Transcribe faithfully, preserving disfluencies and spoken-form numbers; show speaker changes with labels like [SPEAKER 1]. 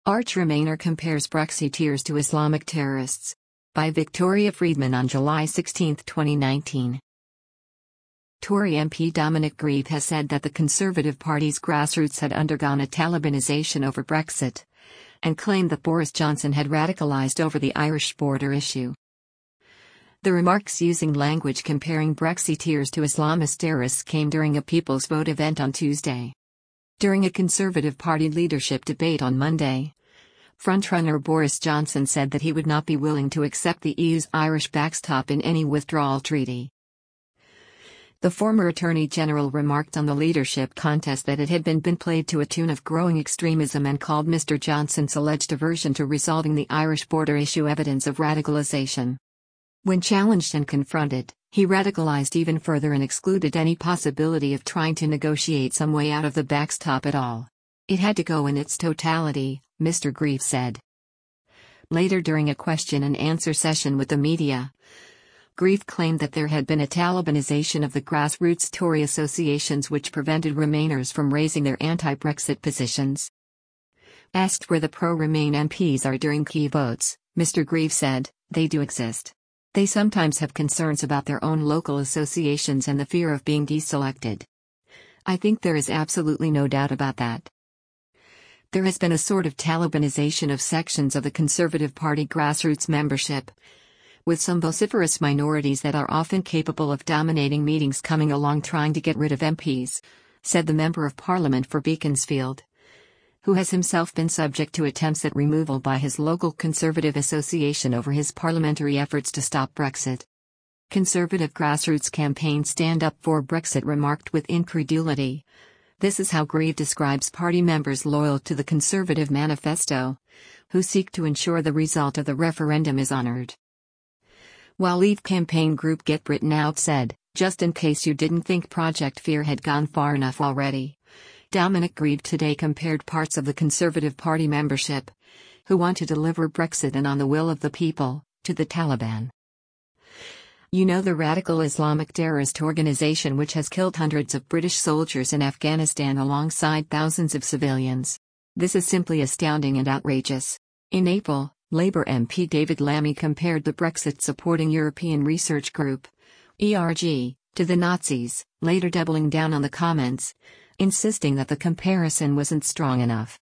[SPEAKER 1] Arch Remainer compares Brexiteers to Islamic terrorists. By Victoria Friedman on July sixteen, twenty nineteen. Tory M P Dominic Grieve has said that the Conservative Party's grassroots had undergone a Talibanization over Brexit, and claimed that Boris Johnson had radicalised over the Irish border issue. The remarks, using language comparing Brexiteers to Islamist terrorists, came during a People's Vote event on Tuesday. During a Conservative Party leadership debate on Monday, frontrunner Boris Johnson said that he would not be willing to accept the E U's Irish backstop in any withdrawal treaty. The former Attorney General remarked on the leadership contest that it had been, been played to a tune of growing extremism, and called Mister Johnson's alleged aversion to resolving the Irish border issue evidence of radicalisation. When challenged and confronted, he radicalised even further and excluded any possibility of trying to negotiate some way out of the backstop at all. It had to go in its totality, Mister Grieve said. Later, during a question and answer session with the media, Grieve claimed that there had been a Talibanization of the grassroots Tory associations which prevented Remainers from raising their anti-Brexit positions. Asked where the pro-Remain M Ps are during key votes, Mister Grieve said, "They do exist. They sometimes have concerns about their own local associations and the fear of being deselected. I think there is absolutely no doubt about that. There has been a sort of Talibanization of sections of the Conservative Party grassroots membership, with some vociferous minorities that are often capable of dominating meetings coming along trying to get rid of M Ps," said the Member of Parliament for Beaconsfield, who has himself been subject to attempts at removal by his local Conservative association over his parliamentary efforts to stop Brexit. Conservative grassroots campaign Stand Up for Brexit remarked with incredulity. This is how Grieve describes party members loyal to the Conservative manifesto, who seek to ensure the result of the referendum is honoured. While Leave campaign group Get Britain Out said, "Just in case you didn't think Project Fear had gone far enough already," Dominic Grieve today compared parts of the Conservative Party membership, who want to deliver Brexit and on the will of the people, to the Taliban. "You know, the radical Islamic terrorist organization which has killed hundreds of British soldiers in Afghanistan alongside thousands of civilians. This is simply astounding and outrageous." In April, Labour M P David Lammy compared the Brexit-supporting European Research Group, E R G, to the Nazis, later doubling down on the comments, insisting that the comparison wasn't strong enough.